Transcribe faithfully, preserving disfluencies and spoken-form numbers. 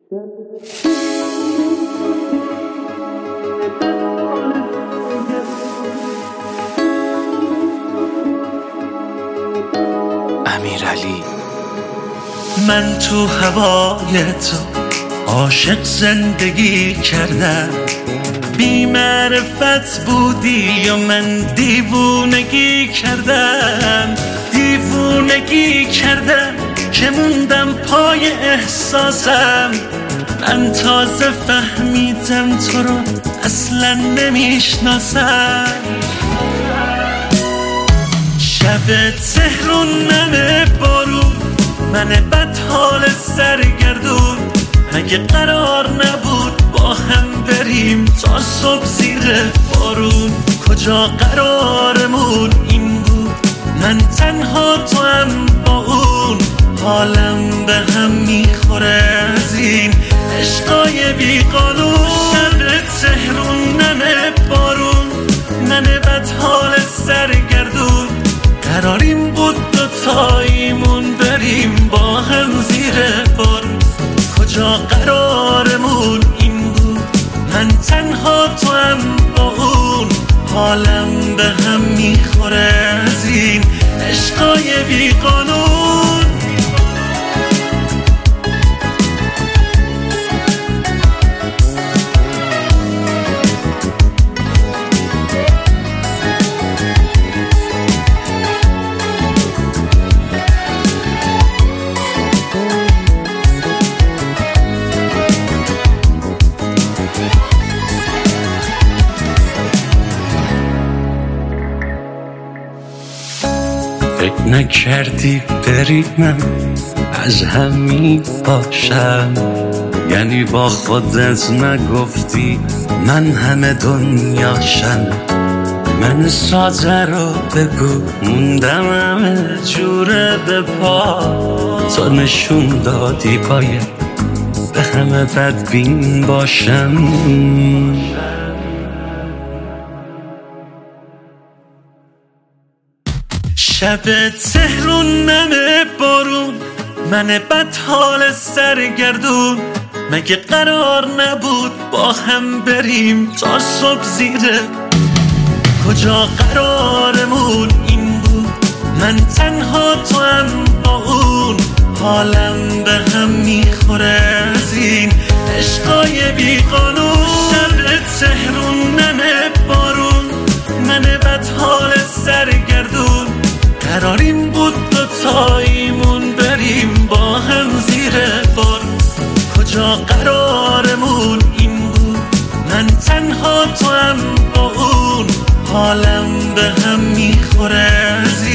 امیرعلی. من تو هوای تو عاشق زندگی کردم، بی معرفت بودی و من دیوونگی کردم، دیوونگی کردم که موندم پای احساسم. من تازه فهمیدم تو رو اصلا نمیشناسم. شب تهرونم بارون، من بدحال سرگردون، مگه قرار نبود با هم بریم تا صبح زیر بارون؟ کجا قرارمون این بود، من تنها تو هم با اون، حالم به هم میخوره از این عشقای بی قانون. شب تهرونم بارون، من بدحال سرگردون، قراریم بود دوتاییمون بریم با هم زیر بارون. کجا قرارمون این بود، من تنها تو هم با اون، حالم به هم میخوره از این عشقای بی قانون. فکر نکردی بریم از همی باشم، یعنی با خودت نگفتی من همه دنیاشم. من ساده رو بگو موندم همه جوره به پا، تو نشون دادی باید به همه بدبین باشم. شب تهرونم بارون، من بدحال سرگردون، مگه قرار نبود با هم بریم تا صبح زیر؟ کجا قرارمون این بود، من تنها تو هم با اون، حالم به هم میخوره از این عشقای بی قانون. شب تهرونم بارون، من بدحال سرگردون، قراریم بود دوتاییمون بریم با هم زیر بارون. کجا قرارمون این بود، من تنها تو هم با اون، حالم به هم میخوره از